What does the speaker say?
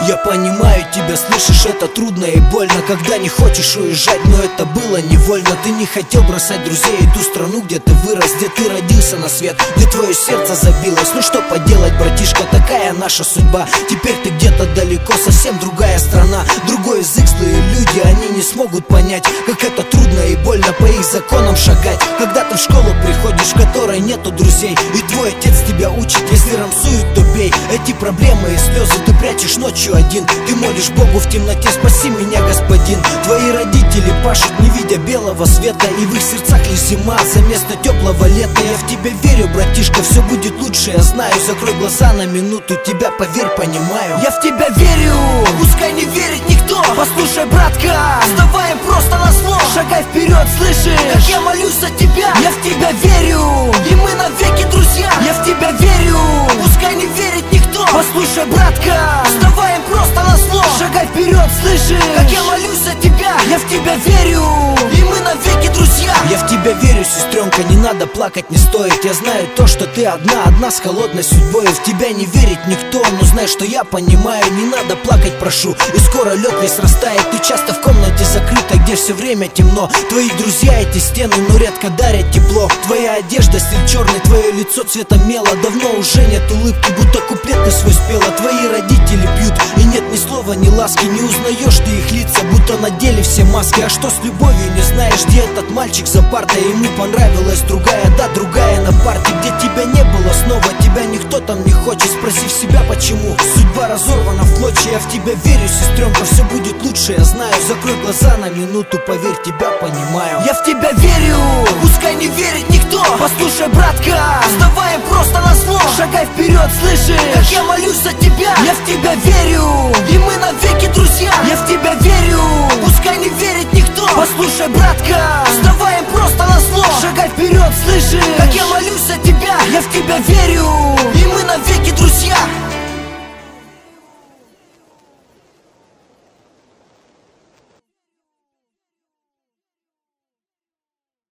Я понимаю тебя, слышишь, это трудно и больно, когда не хочешь уезжать, но это было невольно. Ты не хотел бросать друзей и ту страну, где ты вырос, где ты родился на свет, где твое сердце забилось. Ну что поделать, братишка, такая наша судьба. Теперь ты где-то далеко, совсем другая страна, другой язык, злые люди, они не смогут понять, как это трудно и больно по их законам шагать. Когда ты в школу приходишь, в которой нету друзей, и твой отец тебя учит, если рамсуют, то бей. Эти проблемы и слезы ты прячешь ночью один. Ты молишь Богу в темноте: спаси меня, Господин. Твои родители пашут, не видя белого света, и в их сердцах лишь зима за место теплого лета. Я в тебя верю, братишка, все будет лучше, я знаю. Закрой глаза на минуту, тебя, поверь, понимаю. Я в тебя верю, пускай не верит никто. Послушай, братка, вставай просто на зло. Шагай вперед, слышишь, как я молюсь за тебя. Я в тебя верю, и мы навеки друзья. Я в тебя верю, пускай не верит никто. Послушай, братка, вставай просто на зло. Шагай вперед, слышишь, как я молюсь за тебя. Я в тебя верю, и мы навеки друзья. Я в тебя верю, сестренка, не надо плакать, не стоит. Я знаю то, что ты одна с холодной судьбой. В тебя не верит никто, но знай, что я понимаю. Не надо плакать, прошу, и скоро лед весь растает. Ты часто в комнате закрытой, где все время темно. Твои друзья эти стены, но редко дарят тепло. Твоя одежда стиль черный, твое лицо цвета мела. Давно уже нет улыбки, будто куплет ты свой спела. Твои родители пьют, и нет ни слова, ни ласки. Не узнаешь ты их лица, будто надели все маски. А что с любовью, не знаешь, где этот мальчик за партой? Ему понравилась другая, да, другая на парте. Где тебя не было снова, тебя никто там не хочет. Спроси в себя, почему судьба разорвана в клочья. Я в тебя верю, сестренка, все будет лучше, я знаю. Закрой глаза на минуту, поверь, тебя понимаю. Я в тебя верю, пускай не верит никто. Послушай, братка, вставай просто на зло. Шагай вперед, слышишь, как я молюсь за тебя. Я в тебя верю, и мы навеки друзья. Я в тебя верю, пускай не верит никто. Послушай, братка, вставай просто на зло. Шагай вперед, слышишь, как я молюсь за тебя. Я в тебя верю,